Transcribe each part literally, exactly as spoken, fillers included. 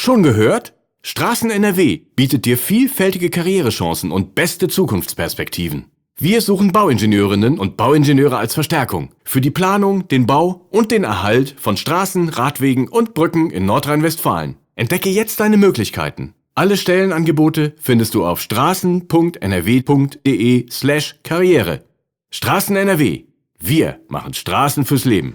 Schon gehört? Straßen N R W bietet dir vielfältige Karrierechancen und beste Zukunftsperspektiven. Wir suchen Bauingenieurinnen und Bauingenieure als Verstärkung für die Planung, den Bau und den Erhalt von Straßen, Radwegen und Brücken in Nordrhein-Westfalen. Entdecke jetzt deine Möglichkeiten. Alle Stellenangebote findest du auf straßen punkt n r w punkt d e slash karriere. Straßen N R W. Wir machen Straßen fürs Leben.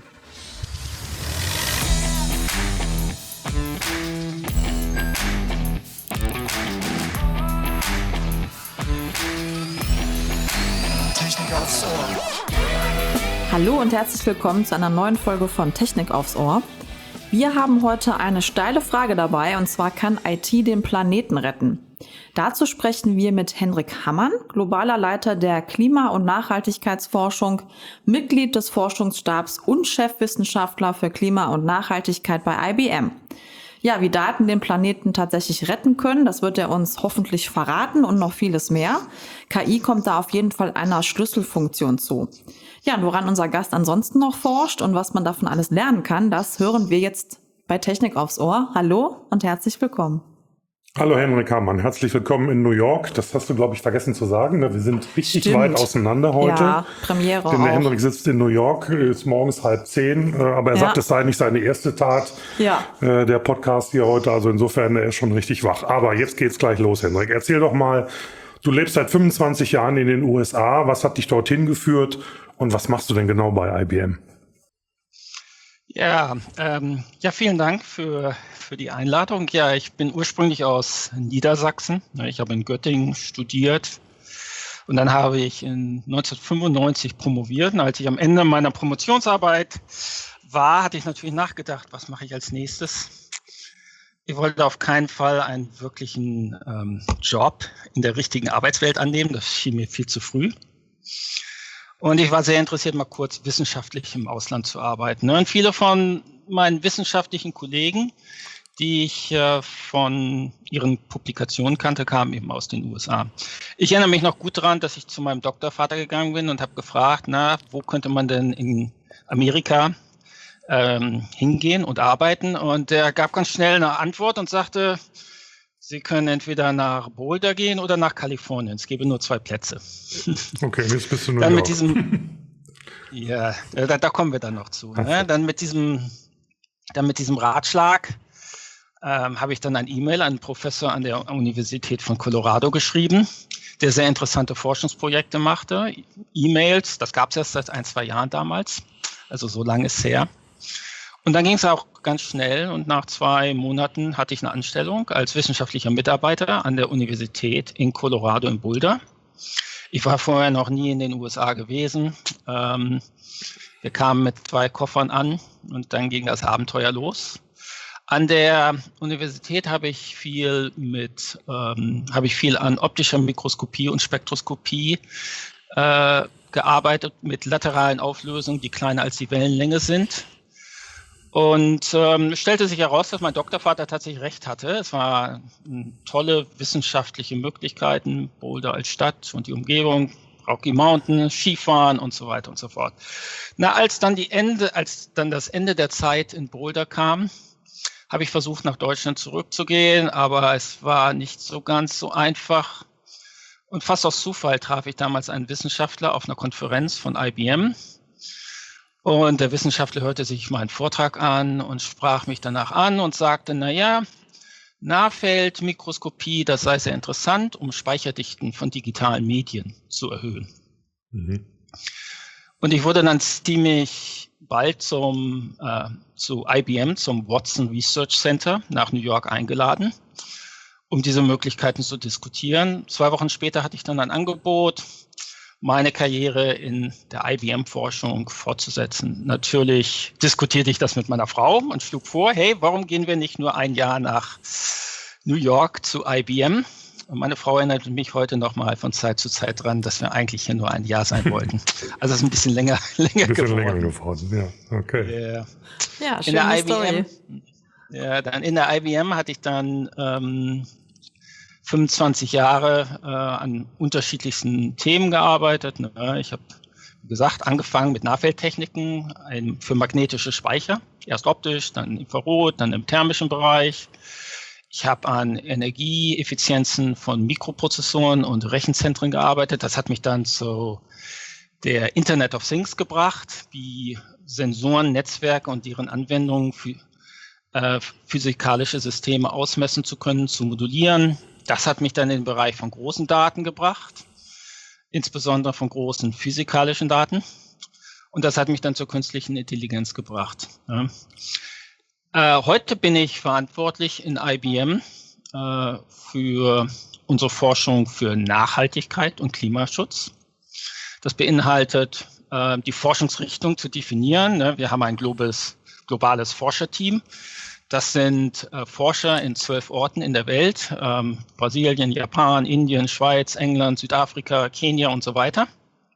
Hallo und herzlich willkommen zu einer neuen Folge von Technik aufs Ohr. Wir haben heute eine steile Frage dabei, und zwar: Kann I T den Planeten retten? Dazu sprechen wir mit Henrik Hammann, globaler Leiter der Klima- und Nachhaltigkeitsforschung, Mitglied des Forschungsstabs und Chefwissenschaftler für Klima und Nachhaltigkeit bei I B M. Ja, wie Daten den Planeten tatsächlich retten können, das wird er uns hoffentlich verraten und noch vieles mehr. K I kommt da auf jeden Fall einer Schlüsselfunktion zu. Ja, woran unser Gast ansonsten noch forscht und was man davon alles lernen kann, das hören wir jetzt bei Technik aufs Ohr. Hallo und herzlich willkommen. Hallo Henrik Hammann, herzlich willkommen in New York. Das hast du, glaube ich, vergessen zu sagen. Wir sind richtig Stimmt. weit auseinander heute. Ja, Premiere Denn der auch. Henrik sitzt in New York, ist morgens halb zehn, aber er Ja. sagt, es sei nicht seine erste Tat, Ja. äh, der Podcast hier heute. Also insofern, er ist schon richtig wach. Aber jetzt geht's gleich los, Henrik. Erzähl doch mal, du lebst seit fünfundzwanzig Jahren in den U S A. Was hat dich dorthin geführt und was machst du denn genau bei I B M? Ja, ähm, ja, vielen Dank für, für die Einladung. Ja, ich bin ursprünglich aus Niedersachsen. Ich habe in Göttingen studiert und dann habe ich in neunzehnhundertfünfundneunzig promoviert. Und als ich am Ende meiner Promotionsarbeit war, hatte ich natürlich nachgedacht, was mache ich als nächstes? Ich wollte auf keinen Fall einen wirklichen ähm, Job in der richtigen Arbeitswelt annehmen. Das schien mir viel zu früh. Und ich war sehr interessiert, mal kurz wissenschaftlich im Ausland zu arbeiten. Und viele von meinen wissenschaftlichen Kollegen, die ich äh, von ihren Publikationen kannte, kamen eben aus den U S A. Ich erinnere mich noch gut daran, dass ich zu meinem Doktorvater gegangen bin und habe gefragt, na, wo könnte man denn in Amerika ähm, hingehen und arbeiten? Und er gab ganz schnell eine Antwort und sagte, Sie können entweder nach Boulder gehen oder nach Kalifornien. Es gäbe nur zwei Plätze. Okay, jetzt bist du New Dann York. mit diesem, ja, da, da kommen wir dann noch zu. Ne? Dann mit diesem, dann mit diesem Ratschlag ähm, habe ich dann ein E-Mail an einen Professor an der Universität von Colorado geschrieben, der sehr interessante Forschungsprojekte machte. E-Mails, das gab es erst seit ein, zwei Jahren damals, also so lange ist es her. Und dann ging es auch ganz schnell und nach zwei Monaten hatte ich eine Anstellung als wissenschaftlicher Mitarbeiter an der Universität in Colorado in Boulder. Ich war vorher noch nie in den U S A gewesen. Ähm, wir kamen mit zwei Koffern an und dann ging das Abenteuer los. An der Universität habe ich viel mit, ähm, habe ich viel an optischer Mikroskopie und Spektroskopie äh, gearbeitet mit lateralen Auflösungen, die kleiner als die Wellenlänge sind. Und ähm, stellte sich heraus, dass mein Doktorvater tatsächlich recht hatte. Es waren tolle wissenschaftliche Möglichkeiten, Boulder als Stadt und die Umgebung, Rocky Mountain, Skifahren und so weiter und so fort. Na, als dann die Ende, als dann das Ende der Zeit in Boulder kam, habe ich versucht, nach Deutschland zurückzugehen, aber es war nicht so ganz so einfach. Und fast aus Zufall traf ich damals einen Wissenschaftler auf einer Konferenz von I B M. Und der Wissenschaftler hörte sich meinen Vortrag an und sprach mich danach an und sagte, na ja, Nahfeldmikroskopie, das sei sehr interessant, um Speicherdichten von digitalen Medien zu erhöhen. Mhm. Und ich wurde dann ziemlich bald zum, äh, zu I B M, zum Watson Research Center nach New York eingeladen, um diese Möglichkeiten zu diskutieren. Zwei Wochen später hatte ich dann ein Angebot, meine Karriere in der I B M-Forschung fortzusetzen. Natürlich diskutierte ich das mit meiner Frau und schlug vor, hey, warum gehen wir nicht nur ein Jahr nach New York zu I B M? Und meine Frau erinnert mich heute noch mal von Zeit zu Zeit dran, dass wir eigentlich hier nur ein Jahr sein wollten. Also es ist ein bisschen länger, länger ein bisschen geworden. länger geworden, ja, okay. Yeah. Ja, in der schöne I B M, Story. ja, dann in der I B M hatte ich dann ähm, fünfundzwanzig Jahre äh, an unterschiedlichsten Themen gearbeitet. Ne? Ich habe, wie gesagt, angefangen mit Nahfeldtechniken für magnetische Speicher. Erst optisch, dann Infrarot, dann im thermischen Bereich. Ich habe an Energieeffizienzen von Mikroprozessoren und Rechenzentren gearbeitet. Das hat mich dann zu der Internet of Things gebracht, wie Sensoren, Netzwerke und deren Anwendungen für äh, physikalische Systeme ausmessen zu können, zu modulieren. Das hat mich dann in den Bereich von großen Daten gebracht, insbesondere von großen physikalischen Daten. Und das hat mich dann zur künstlichen Intelligenz gebracht. Ja. Äh, heute bin ich verantwortlich in I B M äh, für unsere Forschung für Nachhaltigkeit und Klimaschutz. Das beinhaltet, äh, die Forschungsrichtung zu definieren. Ne? Wir haben ein globales, globales Forscherteam. Das sind äh, Forscher in zwölf Orten in der Welt, ähm, Brasilien, Japan, Indien, Schweiz, England, Südafrika, Kenia und so weiter.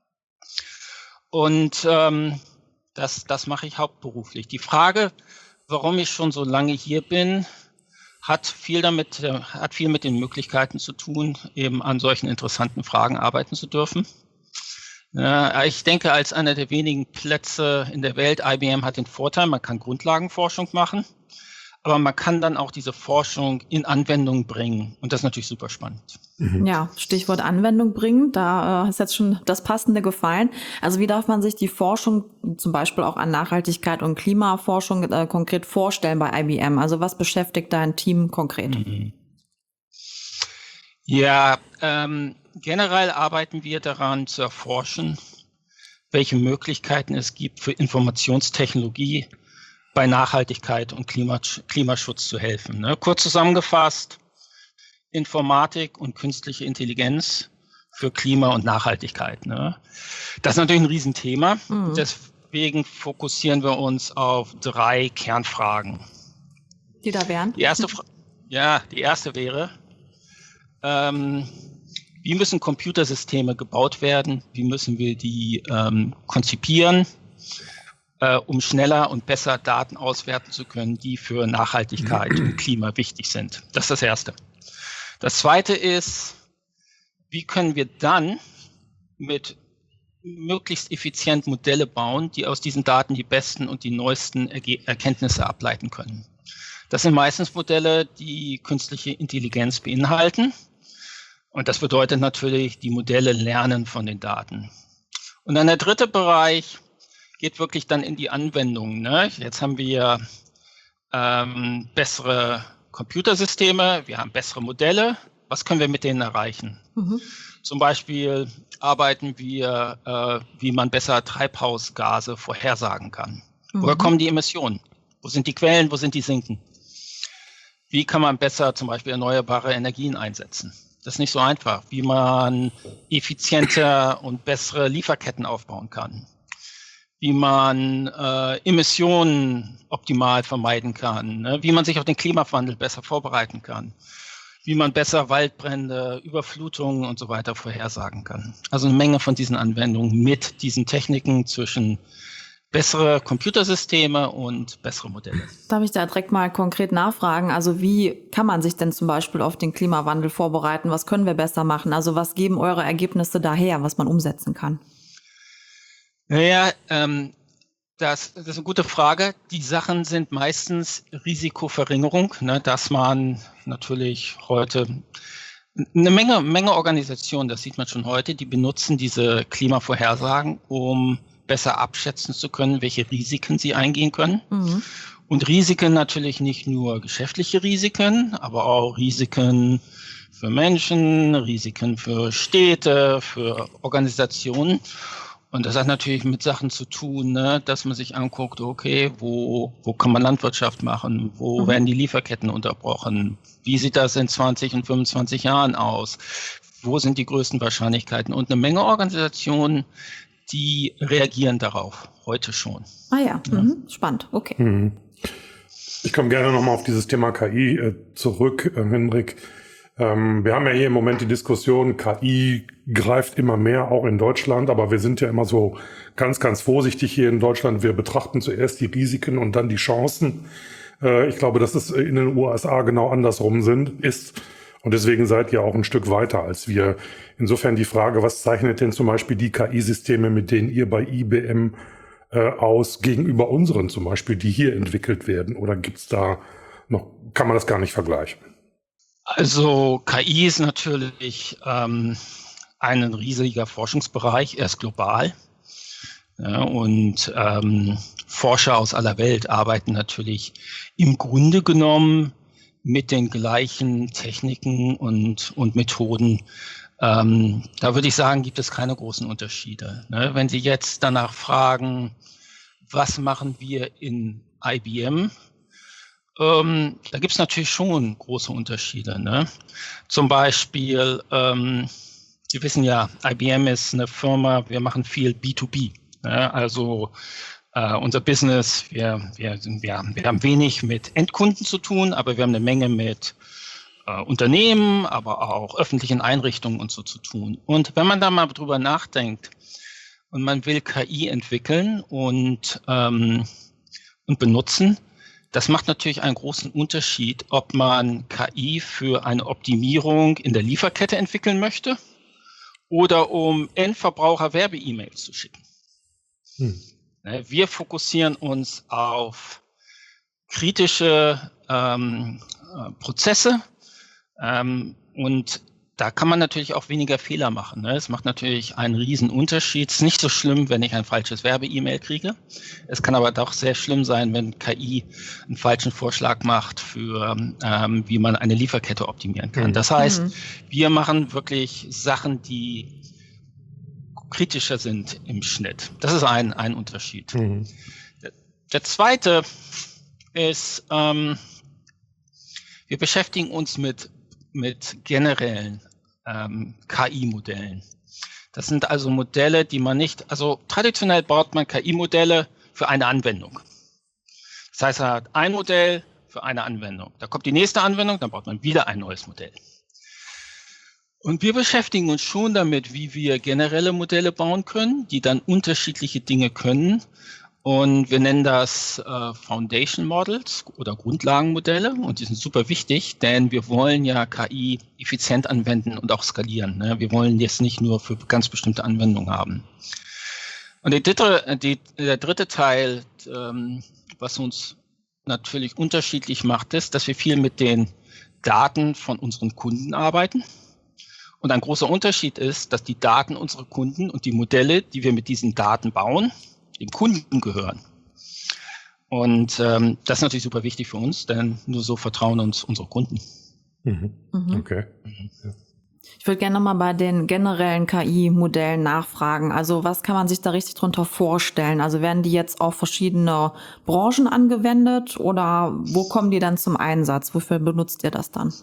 Und ähm, das, das mache ich hauptberuflich. Die Frage, warum ich schon so lange hier bin, hat viel damit, äh, hat viel mit den Möglichkeiten zu tun, eben an solchen interessanten Fragen arbeiten zu dürfen. Ja, ich denke, als einer der wenigen Plätze in der Welt, I B M hat den Vorteil, man kann Grundlagenforschung machen, aber man kann dann auch diese Forschung in Anwendung bringen. Und das ist natürlich super spannend. Mhm. Ja, Stichwort Anwendung bringen, da äh, ist jetzt schon das Passende gefallen. Also wie darf man sich die Forschung, zum Beispiel auch an Nachhaltigkeit und Klimaforschung, äh, konkret vorstellen bei I B M? Also was beschäftigt dein Team konkret? Mhm. Ja, ähm, generell arbeiten wir daran zu erforschen, welche Möglichkeiten es gibt für Informationstechnologie bei Nachhaltigkeit und Klimasch- Klimaschutz zu helfen. Ne? Kurz zusammengefasst, Informatik und künstliche Intelligenz für Klima und Nachhaltigkeit. Ne? Das ist natürlich ein Riesenthema. Mhm. Deswegen fokussieren wir uns auf drei Kernfragen. Die da wären? Die erste, Fra- ja, die erste wäre, ähm, wie müssen Computersysteme gebaut werden? Wie müssen wir die ähm, konzipieren, äh, um schneller und besser Daten auswerten zu können, die für Nachhaltigkeit und Klima wichtig sind? Das ist das Erste. Das Zweite ist, wie können wir dann mit möglichst effizient Modelle bauen, die aus diesen Daten die besten und die neuesten Erge- Erkenntnisse ableiten können? Das sind meistens Modelle, die künstliche Intelligenz beinhalten. Und das bedeutet natürlich, die Modelle lernen von den Daten. Und dann der dritte Bereich geht wirklich dann in die Anwendung. Ne? Jetzt haben wir ähm, bessere Computersysteme, wir haben bessere Modelle. Was können wir mit denen erreichen? Mhm. Zum Beispiel arbeiten wir, äh, wie man besser Treibhausgase vorhersagen kann. Mhm. Woher kommen die Emissionen? Wo sind die Quellen? Wo sind die Sinken? Wie kann man besser zum Beispiel erneuerbare Energien einsetzen? Das ist nicht so einfach, wie man effizienter und bessere Lieferketten aufbauen kann, wie man äh, Emissionen optimal vermeiden kann, ne? Wie man sich auf den Klimawandel besser vorbereiten kann, wie man besser Waldbrände, Überflutungen und so weiter vorhersagen kann. Also eine Menge von diesen Anwendungen mit diesen Techniken zwischen bessere Computersysteme und bessere Modelle. Darf ich da direkt mal konkret nachfragen? Also wie kann man sich denn zum Beispiel auf den Klimawandel vorbereiten? Was können wir besser machen? Also was geben eure Ergebnisse daher, was man umsetzen kann? Naja, ähm, das, das ist eine gute Frage. Die Sachen sind meistens Risikoverringerung, ne, dass man natürlich heute eine Menge, Menge Organisationen, das sieht man schon heute, die benutzen diese Klimavorhersagen, um besser abschätzen zu können, welche Risiken sie eingehen können. Mhm. Und Risiken natürlich nicht nur geschäftliche Risiken, aber auch Risiken für Menschen, Risiken für Städte, für Organisationen. Und das hat natürlich mit Sachen zu tun, ne, dass man sich anguckt, okay, wo, wo kann man Landwirtschaft machen? Wo mhm. werden die Lieferketten unterbrochen? Wie sieht das in zwanzig und fünfundzwanzig Jahren aus? Wo sind die größten Wahrscheinlichkeiten? Und eine Menge Organisationen, die reagieren darauf, heute schon. Ah ja, ja. Mhm. Spannend, okay. Mhm. Ich komme gerne nochmal auf dieses Thema K I äh, zurück, äh, Hendrik. Ähm, wir haben ja hier im Moment die Diskussion, K I greift immer mehr, auch in Deutschland, aber wir sind ja immer so ganz, ganz vorsichtig hier in Deutschland. Wir betrachten zuerst die Risiken und dann die Chancen. Äh, ich glaube, dass es in den U S A genau andersrum sind, ist. Und deswegen seid ihr auch ein Stück weiter als wir. Insofern die Frage, was zeichnet denn zum Beispiel die K I-Systeme, mit denen ihr bei I B M äh, aus, gegenüber unseren zum Beispiel, die hier entwickelt werden? Oder gibt's da noch, kann man das gar nicht vergleichen? Also K I ist natürlich ähm, ein riesiger Forschungsbereich, er ist global. Ja, und ähm, Forscher aus aller Welt arbeiten natürlich im Grunde genommen mit den gleichen Techniken und, und Methoden. Ähm, da würde ich sagen, gibt es keine großen Unterschiede. Ne? Wenn Sie jetzt danach fragen, was machen wir in I B M, ähm, da gibt es natürlich schon große Unterschiede. Ne? Zum Beispiel, ähm, Sie wissen ja, I B M ist eine Firma, wir machen viel B to B. Ne? Also äh, unser Business, wir, wir, wir, wir haben wenig mit Endkunden zu tun, aber wir haben eine Menge mit äh, Unternehmen, aber auch öffentlichen Einrichtungen und so zu tun. Und wenn man da mal drüber nachdenkt und man will K I entwickeln und, ähm, und benutzen, das macht natürlich einen großen Unterschied, ob man K I für eine Optimierung in der Lieferkette entwickeln möchte oder um Endverbraucher Werbe-E-Mails zu schicken. Hm. Wir fokussieren uns auf kritische ähm, Prozesse ähm, und da kann man natürlich auch weniger Fehler machen. Ne? Es macht natürlich einen riesen Unterschied. Es ist nicht so schlimm, wenn ich ein falsches Werbe-E-Mail kriege. Es kann aber doch sehr schlimm sein, wenn K I einen falschen Vorschlag macht für, ähm, wie man eine Lieferkette optimieren kann. Das heißt, mhm. wir machen wirklich Sachen, die kritischer sind im Schnitt. Das ist ein, ein Unterschied. Mhm. Der, der zweite ist, ähm, wir beschäftigen uns mit, mit generellen ähm, K I-Modellen. Das sind also Modelle, die man nicht, also traditionell baut man K I-Modelle für eine Anwendung. Das heißt, er hat ein Modell für eine Anwendung. Da kommt die nächste Anwendung, dann baut man wieder ein neues Modell. Und wir beschäftigen uns schon damit, wie wir generelle Modelle bauen können, die dann unterschiedliche Dinge können. Und wir nennen das äh, Foundation Models oder Grundlagenmodelle. Und die sind super wichtig, denn wir wollen ja K I effizient anwenden und auch skalieren. Ne? Wir wollen jetzt nicht nur für ganz bestimmte Anwendungen haben. Und die dritte, die, der dritte Teil, ähm, was uns natürlich unterschiedlich macht, ist, dass wir viel mit den Daten von unseren Kunden arbeiten. Und ein großer Unterschied ist, dass die Daten unserer Kunden und die Modelle, die wir mit diesen Daten bauen, dem Kunden gehören. Und ähm, das ist natürlich super wichtig für uns, denn nur so vertrauen uns unsere Kunden. Mhm. Okay. Mhm. Ja. Ich würde gerne nochmal bei den generellen K I-Modellen nachfragen. Also was kann man sich da richtig drunter vorstellen? Also werden die jetzt auf verschiedene Branchen angewendet oder wo kommen die dann zum Einsatz? Wofür benutzt ihr das dann?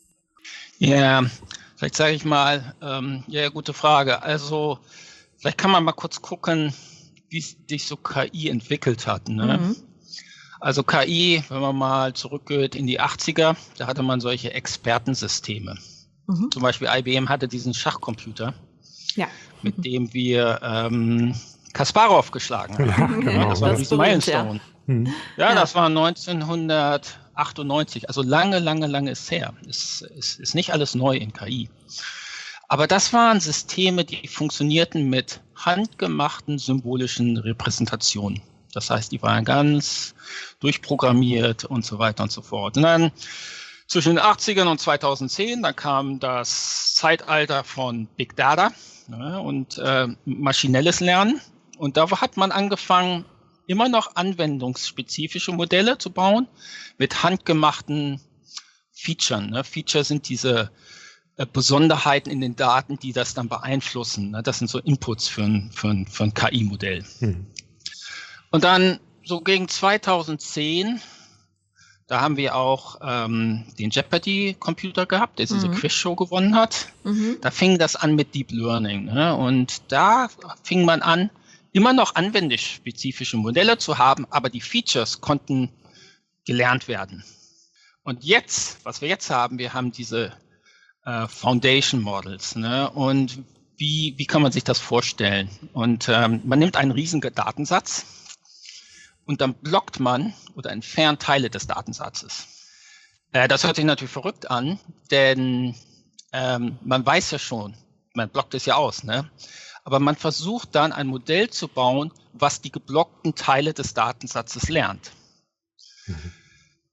Ja, vielleicht sage ich mal, ähm, ja, gute Frage. Also vielleicht kann man mal kurz gucken, wie sich so K I entwickelt hat. Ne? Mhm. Also K I, wenn man mal zurückgeht in die achtziger, da hatte man solche Expertensysteme. Mhm. Zum Beispiel I B M hatte diesen Schachcomputer, ja. mit mhm. dem wir ähm, Kasparov geschlagen haben. Ja, genau. Das war ein riesen Milestone. Ja. Mhm. Ja, ja, das war neunzehnhundertachtundneunzig, also lange, lange, lange ist her. Es ist, ist nicht alles neu in K I. Aber das waren Systeme, die funktionierten mit handgemachten symbolischen Repräsentationen. Das heißt, die waren ganz durchprogrammiert und so weiter und so fort. Und dann zwischen den achtzigern und zweitausendzehn, da kam das Zeitalter von Big Data, ja, und äh, maschinelles Lernen. Und da hat man angefangen, immer noch anwendungsspezifische Modelle zu bauen mit handgemachten Features. Ne? Feature sind diese äh, Besonderheiten in den Daten, die das dann beeinflussen. Ne? Das sind so Inputs für ein, für ein, für ein K I-Modell. Mhm. Und dann so gegen zweitausendzehn, da haben wir auch ähm, den Jeopardy-Computer gehabt, der diese mhm. Quizshow gewonnen hat. Mhm. Da fing das an mit Deep Learning. Ne? Und da fing man an, immer noch anwendungsspezifische Modelle zu haben, aber die Features konnten gelernt werden. Und jetzt, was wir jetzt haben, wir haben diese äh, Foundation Models. Ne? Und wie, wie kann man sich das vorstellen? Und ähm, man nimmt einen riesigen Datensatz und dann blockt man oder entfernt Teile des Datensatzes. Äh, das hört sich natürlich verrückt an, denn ähm, man weiß ja schon, man blockt es ja aus, ne? Aber man versucht dann ein Modell zu bauen, was die geblockten Teile des Datensatzes lernt. Mhm.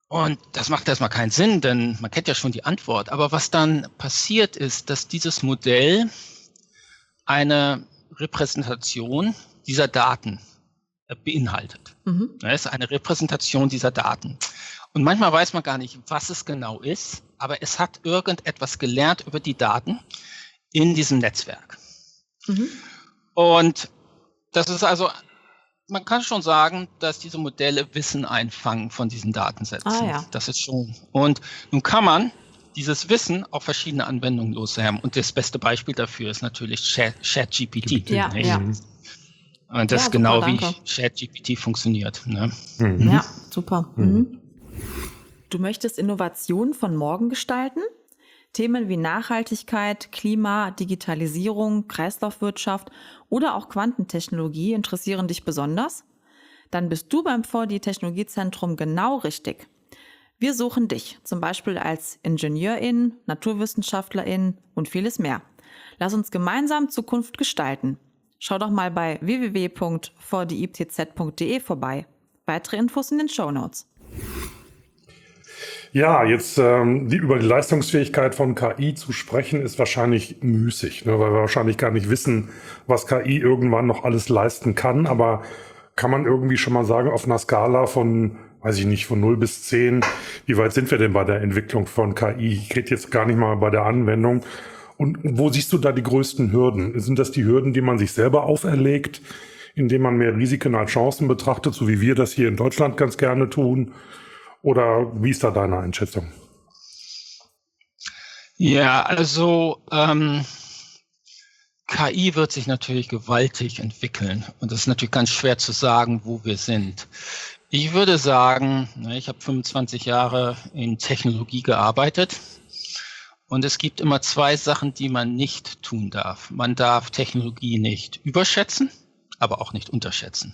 Und das macht erstmal keinen Sinn, denn man kennt ja schon die Antwort. Aber was dann passiert ist, dass dieses Modell eine Repräsentation dieser Daten beinhaltet. Mhm. Es ist eine Repräsentation dieser Daten. Und manchmal weiß man gar nicht, was es genau ist, aber es hat irgendetwas gelernt über die Daten in diesem Netzwerk. Mhm. Und das ist also, man kann schon sagen, dass diese Modelle Wissen einfangen von diesen Datensätzen. Ah, ja. Das ist schon. Und nun kann man dieses Wissen auf verschiedene Anwendungen loswerden. Und das beste Beispiel dafür ist natürlich ChatGPT. Ja, ja. Und das ja, ist genau, super, wie ChatGPT funktioniert. Ne? Mhm. Ja, super. Mhm. Du möchtest Innovationen von morgen gestalten? Themen wie Nachhaltigkeit, Klima, Digitalisierung, Kreislaufwirtschaft oder auch Quantentechnologie interessieren dich besonders? Dann bist du beim V D I-Technologiezentrum genau richtig. Wir suchen dich, zum Beispiel als Ingenieurin, Naturwissenschaftlerin und vieles mehr. Lass uns gemeinsam Zukunft gestalten. Schau doch mal bei w w w punkt v d i t z punkt d e vorbei. Weitere Infos in den Shownotes. Ja, jetzt ähm, die, über die Leistungsfähigkeit von K I zu sprechen, ist wahrscheinlich müßig, ne, weil wir wahrscheinlich gar nicht wissen, was K I irgendwann noch alles leisten kann. Aber kann man irgendwie schon mal sagen, auf einer Skala von, weiß ich nicht, von null bis zehn, wie weit sind wir denn bei der Entwicklung von K I? Ich rede jetzt gar nicht mal bei der Anwendung. Und wo siehst du da die größten Hürden? Sind das die Hürden, die man sich selber auferlegt, indem man mehr Risiken als Chancen betrachtet, so wie wir das hier in Deutschland ganz gerne tun? Oder wie ist da deine Einschätzung? Ja, also ähm, K I wird sich natürlich gewaltig entwickeln. Und es ist natürlich ganz schwer zu sagen, wo wir sind. Ich würde sagen, ich habe fünfundzwanzig Jahre in Technologie gearbeitet. Und es gibt immer zwei Sachen, die man nicht tun darf. Man darf Technologie nicht überschätzen, aber auch nicht unterschätzen.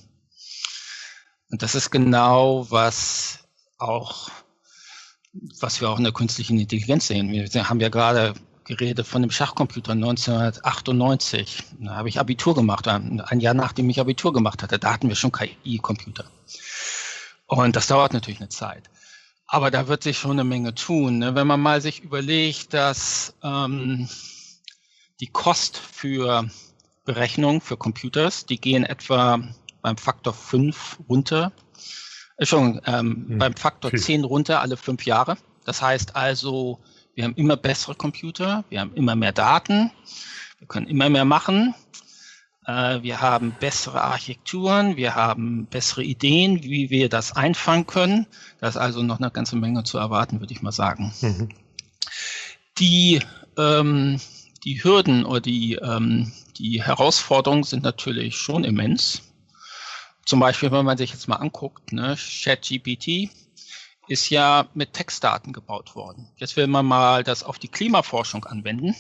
Und das ist genau, was auch, was wir auch in der künstlichen Intelligenz sehen. Wir haben ja gerade geredet von dem Schachcomputer neunzehnhundertachtundneunzig. Da habe ich Abitur gemacht, ein Jahr nachdem ich Abitur gemacht hatte. Da hatten wir schon K I-Computer. Und das dauert natürlich eine Zeit. Aber da wird sich schon eine Menge tun. Ne? Wenn man mal sich überlegt, dass ähm, die Kost für Berechnung für Computers, die gehen etwa beim Faktor fünf runter. Schon ähm, hm. beim Faktor okay. zehn runter alle fünf Jahre. Das heißt also, wir haben immer bessere Computer, wir haben immer mehr Daten, wir können immer mehr machen. Äh, wir haben bessere Architekturen, wir haben bessere Ideen, wie wir das einfangen können. Da ist also noch eine ganze Menge zu erwarten, würde ich mal sagen. Mhm. Die, ähm, die Hürden oder die, ähm, die Herausforderungen sind natürlich schon immens. Zum Beispiel, wenn man sich jetzt mal anguckt, ne, ChatGPT ist ja mit Textdaten gebaut worden. Jetzt will man mal das auf die Klimaforschung anwenden.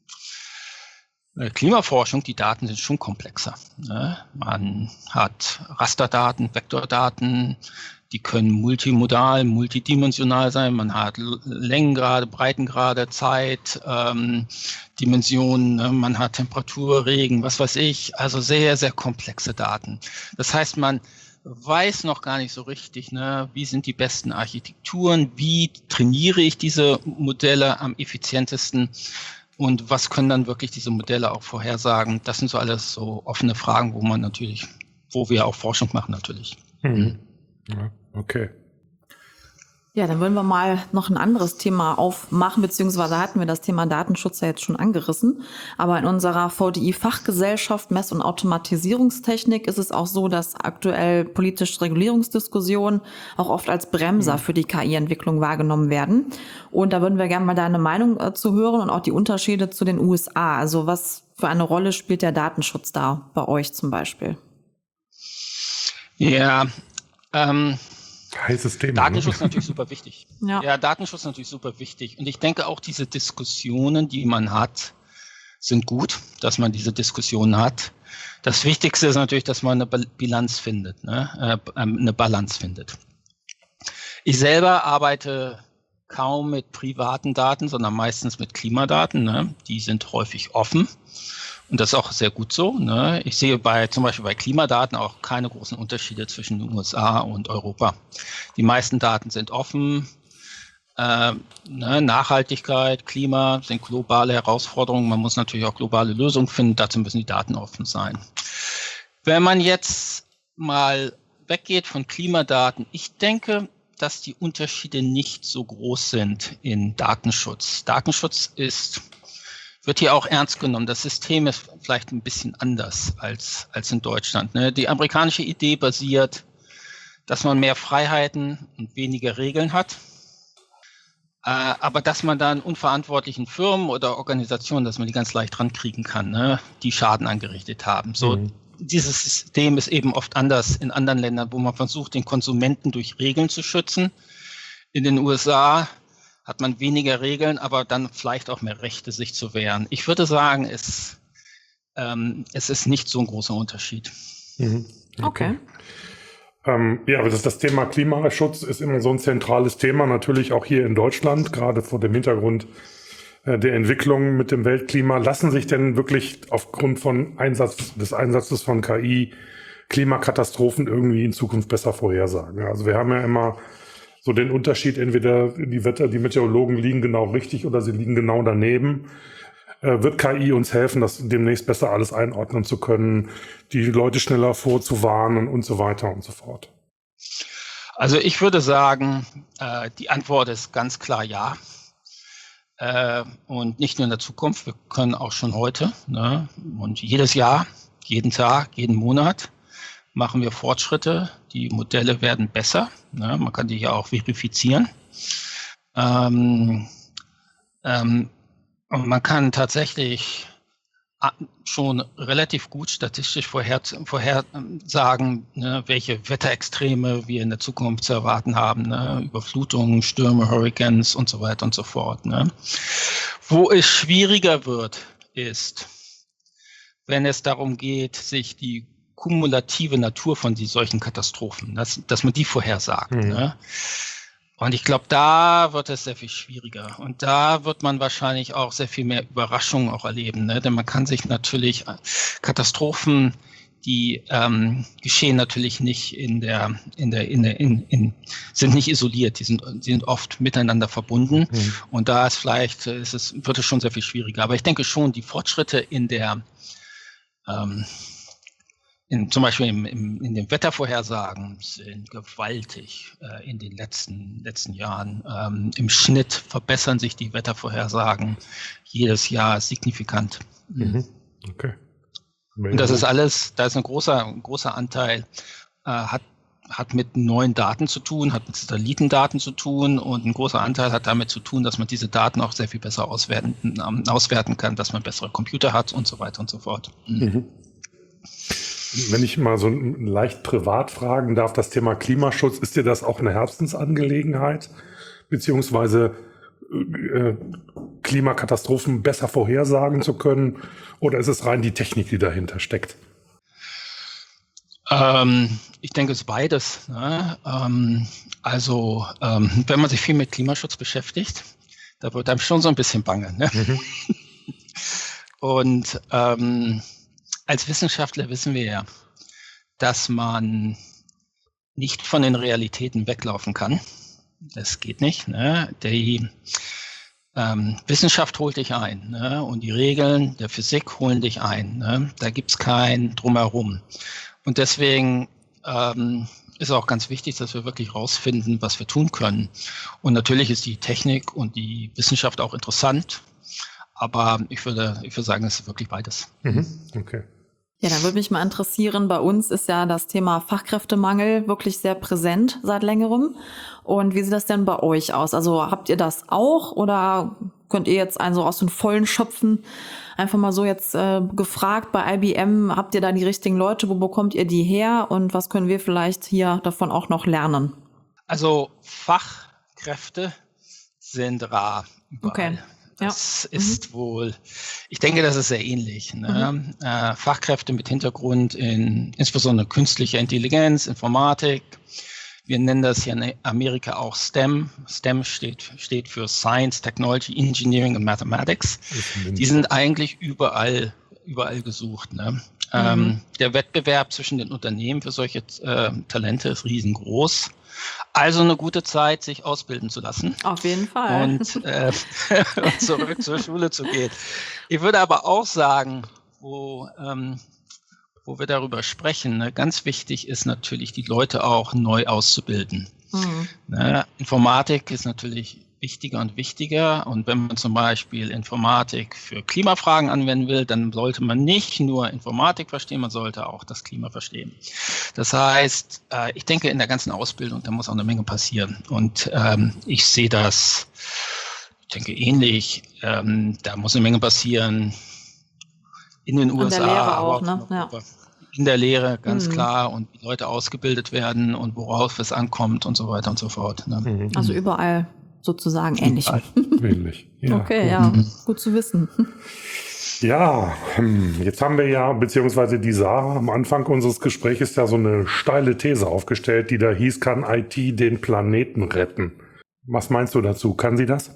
Klimaforschung, die Daten sind schon komplexer. Ne? Man hat Rasterdaten, Vektordaten, die können multimodal, multidimensional sein. Man hat Längengrade, Breitengrade, Zeit, ähm, Dimensionen, ne? Man hat Temperatur, Regen, was weiß ich. Also sehr, sehr komplexe Daten. Das heißt, man weiß noch gar nicht so richtig, ne, wie sind die besten Architekturen, wie trainiere ich diese Modelle am effizientesten. Und was können dann wirklich diese Modelle auch vorhersagen? Das sind so alles so offene Fragen, wo man natürlich, wo wir auch Forschung machen natürlich. Mhm. Ja, okay. Ja, dann würden wir mal noch ein anderes Thema aufmachen, beziehungsweise hatten wir das Thema Datenschutz ja jetzt schon angerissen. Aber in unserer V D I-Fachgesellschaft Mess- und Automatisierungstechnik ist es auch so, dass aktuell politische Regulierungsdiskussionen auch oft als Bremser für die K I-Entwicklung wahrgenommen werden. Und da würden wir gerne mal deine Meinung äh, zu hören und auch die Unterschiede zu den U S A. Also was für eine Rolle spielt der Datenschutz da bei euch zum Beispiel? Ja, ähm... Heißes Thema. Datenschutz ne? ist natürlich super wichtig. Ja. ja, Datenschutz ist natürlich super wichtig. Und ich denke auch, diese Diskussionen, die man hat, sind gut, dass man diese Diskussionen hat. Das Wichtigste ist natürlich, dass man eine Bilanz findet, ne? äh, eine Balance findet. Ich selber arbeite kaum mit privaten Daten, sondern meistens mit Klimadaten. Ne? Die sind häufig offen. Und das ist auch sehr gut so. Ne? Ich sehe bei zum Beispiel bei Klimadaten auch keine großen Unterschiede zwischen den U S A und Europa. Die meisten Daten sind offen. Äh, ne? Nachhaltigkeit, Klima sind globale Herausforderungen. Man muss natürlich auch globale Lösungen finden. Dazu müssen die Daten offen sein. Wenn man jetzt mal weggeht von Klimadaten, ich denke, dass die Unterschiede nicht so groß sind in Datenschutz. Datenschutz ist wird hier auch ernst genommen. Das System ist vielleicht ein bisschen anders als, als in Deutschland. Ne? Die amerikanische Idee basiert, dass man mehr Freiheiten und weniger Regeln hat. Äh, aber dass man dann unverantwortlichen Firmen oder Organisationen, dass man die ganz leicht rankriegen kann, ne? Die Schaden angerichtet haben. So, mhm. Dieses System ist eben oft anders in anderen Ländern, wo man versucht, den Konsumenten durch Regeln zu schützen. In den U S A hat man weniger Regeln, aber dann vielleicht auch mehr Rechte, sich zu wehren. Ich würde sagen, es, ähm, es ist nicht so ein großer Unterschied. Mhm. Okay. okay. Ähm, ja, aber das, das Thema Klimaschutz ist immer so ein zentrales Thema, natürlich auch hier in Deutschland, gerade vor dem Hintergrund äh, der Entwicklung mit dem Weltklima. Lassen sich denn wirklich aufgrund von Einsatz, des Einsatzes von K I Klimakatastrophen irgendwie in Zukunft besser vorhersagen? Also wir haben ja immer so den Unterschied, entweder die Wetter, die Meteorologen liegen genau richtig oder sie liegen genau daneben. Äh, wird K I uns helfen, das demnächst besser alles einordnen zu können, die Leute schneller vorzuwarnen und so weiter und so fort? Also ich würde sagen, äh, die Antwort ist ganz klar ja. Äh, und nicht nur in der Zukunft, wir können auch schon heute, ne? Und jedes Jahr, jeden Tag, jeden Monat machen wir Fortschritte. Die Modelle werden besser. Ne? Man kann die ja auch verifizieren. Ähm, ähm, und man kann tatsächlich schon relativ gut statistisch vorher, vorhersagen, ne, welche Wetterextreme wir in der Zukunft zu erwarten haben. Ne? Überflutungen, Stürme, Hurricanes und so weiter und so fort. Ne? Wo es schwieriger wird, ist, wenn es darum geht, sich die kumulative Natur von die, solchen Katastrophen, dass, dass man die vorhersagt. Mhm. Ne? Und ich glaube, da wird es sehr viel schwieriger. Und da wird man wahrscheinlich auch sehr viel mehr Überraschungen auch erleben. Ne? Denn man kann sich natürlich Katastrophen, die ähm, geschehen natürlich nicht in der, in der, in der, in, in, sind nicht isoliert. Die sind, die sind oft miteinander verbunden. Mhm. Und da ist vielleicht, ist es, wird es schon sehr viel schwieriger. Aber ich denke schon, die Fortschritte in der, ähm, In, zum Beispiel im, im, in den Wettervorhersagen sind gewaltig äh, in den letzten, letzten Jahren. Ähm, Im Schnitt verbessern sich die Wettervorhersagen jedes Jahr signifikant. Mhm. Okay. Und das ist alles, da ist ein großer, ein großer Anteil, äh, hat, hat mit neuen Daten zu tun, hat mit Satellitendaten zu tun und ein großer Anteil hat damit zu tun, dass man diese Daten auch sehr viel besser auswerten, ähm, auswerten kann, dass man bessere Computer hat und so weiter und so fort. Mhm. Wenn ich mal so leicht privat fragen darf, das Thema Klimaschutz, ist dir das auch eine Herzensangelegenheit, beziehungsweise äh, Klimakatastrophen besser vorhersagen zu können, oder ist es rein die Technik, die dahinter steckt? Ähm, ich denke, es ist beides. Ne? Ähm, also, ähm, wenn man sich viel mit Klimaschutz beschäftigt, da wird einem schon so ein bisschen bange. Ne? Mhm. Und ähm, als Wissenschaftler wissen wir ja, dass man nicht von den Realitäten weglaufen kann. Das geht nicht. Ne? Die ähm, Wissenschaft holt dich ein, ne? Und die Regeln der Physik holen dich ein. Ne? Da gibt's kein Drumherum. Und deswegen ähm, ist auch ganz wichtig, dass wir wirklich rausfinden, was wir tun können. Und natürlich ist die Technik und die Wissenschaft auch interessant. Aber ich würde, ich würde sagen, es ist wirklich beides. Mhm. Okay. Ja, dann würde mich mal interessieren, bei uns ist ja das Thema Fachkräftemangel wirklich sehr präsent seit längerem. Und wie sieht das denn bei euch aus? Also habt ihr das auch oder könnt ihr jetzt einen so aus den Vollen schöpfen? Einfach mal so jetzt äh, gefragt bei I B M, habt ihr da die richtigen Leute? Wo bekommt ihr die her? Und was können wir vielleicht hier davon auch noch lernen? Also Fachkräfte sind rar überall. Okay. Das ja. ist mhm. wohl, ich denke, das ist sehr ähnlich. Ne? Mhm. Äh, Fachkräfte mit Hintergrund in insbesondere künstlicher Intelligenz, Informatik, Wir nennen das hier in Amerika auch STEM. STEM steht, steht für Science, Technology, Engineering und Mathematics. Die sind eigentlich überall, überall gesucht. Ne? Mhm. Ähm, der Wettbewerb zwischen den Unternehmen für solche äh, Talente ist riesengroß. Also eine gute Zeit, sich ausbilden zu lassen. Auf jeden Fall. Und äh, zurück zur Schule zu gehen. Ich würde aber auch sagen, wo... Ähm, wo wir darüber sprechen, ne, ganz wichtig ist natürlich, die Leute auch neu auszubilden. Mhm. Ne, Informatik ist natürlich wichtiger und wichtiger. Und wenn man zum Beispiel Informatik für Klimafragen anwenden will, dann sollte man nicht nur Informatik verstehen, man sollte auch das Klima verstehen. Das heißt, äh, ich denke, in der ganzen Ausbildung, da muss auch eine Menge passieren. Und ähm, ich sehe das, ich denke, ähnlich. Ähm, da muss eine Menge passieren. In den U S A, der Lehre aber auch, ne? Ja. In der Lehre, ganz mhm. klar, und die Leute ausgebildet werden und worauf es ankommt und so weiter und so fort. Ne? Mhm. Also überall sozusagen ähnlich. Ähnlich. Ja. Okay, ja, mhm. gut zu wissen. Ja, jetzt haben wir ja, beziehungsweise die Sarah am Anfang unseres Gesprächs ja so eine steile These aufgestellt, die da hieß, kann I T den Planeten retten? Was meinst du dazu? Kann sie das?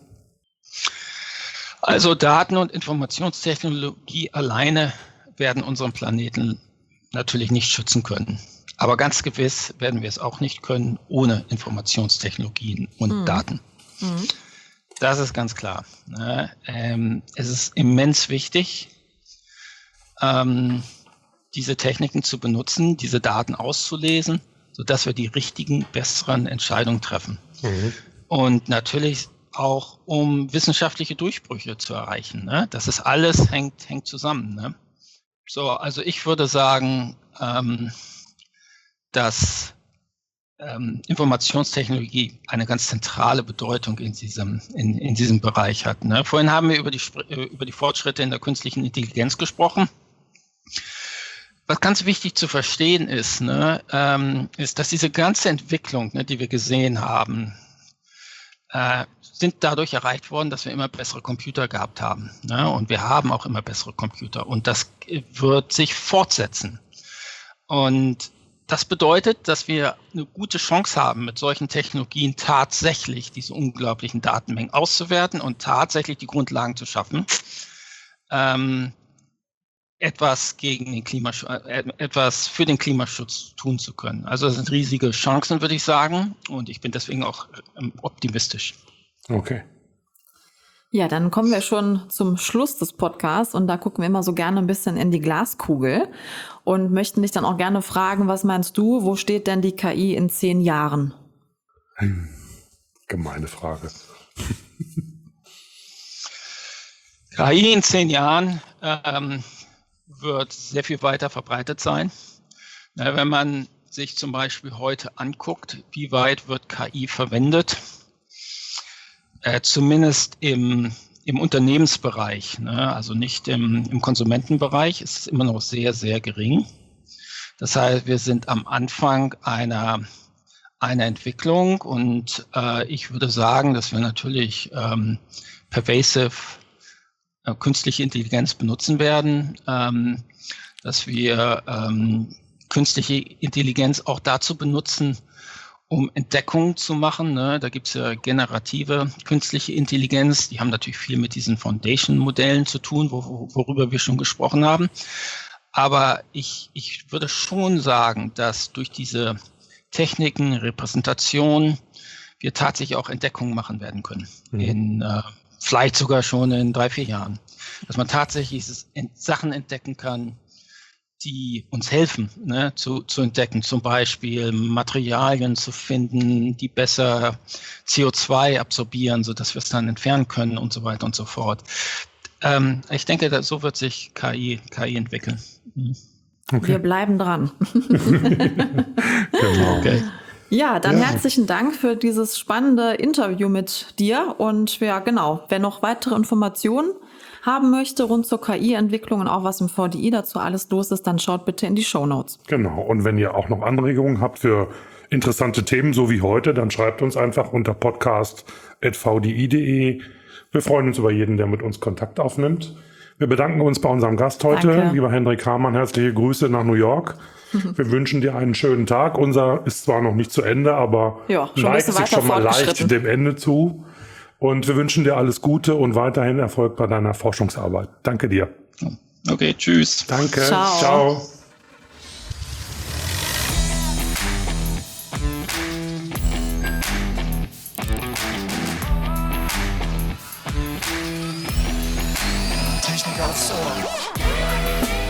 Also Daten- und Informationstechnologie alleine werden unseren Planeten natürlich nicht schützen können. Aber ganz gewiss werden wir es auch nicht können ohne Informationstechnologien und mhm. Daten. Mhm. Das ist ganz klar. Ne? Ähm, es ist immens wichtig, ähm, diese Techniken zu benutzen, diese Daten auszulesen, sodass wir die richtigen, besseren Entscheidungen treffen. Mhm. Und natürlich auch um wissenschaftliche Durchbrüche zu erreichen. Ne? Das ist alles hängt, hängt zusammen. Ne? So, also ich würde sagen, ähm, dass ähm, Informationstechnologie eine ganz zentrale Bedeutung in diesem, in, in diesem Bereich hat. Ne? Vorhin haben wir über die, über die Fortschritte in der künstlichen Intelligenz gesprochen. Was ganz wichtig zu verstehen ist, ne, ähm, ist, dass diese ganze Entwicklung, ne, die wir gesehen haben, äh, sind dadurch erreicht worden, dass wir immer bessere Computer gehabt haben. Ne? Und wir haben auch immer bessere Computer. Und das wird sich fortsetzen. Und das bedeutet, dass wir eine gute Chance haben, mit solchen Technologien tatsächlich diese unglaublichen Datenmengen auszuwerten und tatsächlich die Grundlagen zu schaffen, ähm, etwas gegen den Klimaschutz, äh, etwas für den Klimaschutz tun zu können. Also das sind riesige Chancen, würde ich sagen. Und ich bin deswegen auch ähm, optimistisch. Okay. Ja, dann kommen wir schon zum Schluss des Podcasts und da gucken wir immer so gerne ein bisschen in die Glaskugel und möchten dich dann auch gerne fragen, was meinst du, wo steht denn die K I in zehn Jahren? Hm, gemeine Frage. K I in zehn Jahren ähm, wird sehr viel weiter verbreitet sein. Na, wenn man sich zum Beispiel heute anguckt, wie weit wird K I verwendet, Äh, zumindest im, im Unternehmensbereich, ne? Also nicht im, im Konsumentenbereich, ist es immer noch sehr, sehr gering. Das heißt, wir sind am Anfang einer, einer Entwicklung und äh, ich würde sagen, dass wir natürlich ähm, pervasive äh, künstliche Intelligenz benutzen werden, ähm, dass wir ähm, künstliche Intelligenz auch dazu benutzen, um Entdeckungen zu machen. Ne? Da gibt es ja generative künstliche Intelligenz. Die haben natürlich viel mit diesen Foundation-Modellen zu tun, wo, worüber wir schon gesprochen haben. Aber ich, ich würde schon sagen, dass durch diese Techniken, Repräsentation, wir tatsächlich auch Entdeckungen machen werden können. Mhm. In äh, vielleicht sogar schon in drei, vier Jahren. Dass man tatsächlich Sachen entdecken kann, die uns helfen, ne, zu, zu entdecken, zum Beispiel Materialien zu finden, die besser C O zwei absorbieren, sodass wir es dann entfernen können und so weiter und so fort. Ähm, ich denke, da, so wird sich K I, K I entwickeln. Mhm. Okay. Wir bleiben dran. Genau. Okay. Ja, dann Ja. herzlichen Dank für dieses spannende Interview mit dir und ja, genau, wer noch weitere Informationen haben möchte rund zur K I-Entwicklung und auch was im V D I dazu alles los ist, dann schaut bitte in die Shownotes. Genau. Und wenn ihr auch noch Anregungen habt für interessante Themen, so wie heute, dann schreibt uns einfach unter podcast at v d i punkt d e. Wir freuen uns über jeden, der mit uns Kontakt aufnimmt. Wir bedanken uns bei unserem Gast heute, Danke. Lieber Hendrik Hamann, herzliche Grüße nach New York. Wir wünschen dir einen schönen Tag. Unser ist zwar noch nicht zu Ende, aber Ja, schon ein neigt bisschen sich weiter schon mal leicht fortgeschritten. dem Ende zu. Und wir wünschen dir alles Gute und weiterhin Erfolg bei deiner Forschungsarbeit. Danke dir. Okay, tschüss. Danke. Ciao. Ciao. Technik aufs Ohr.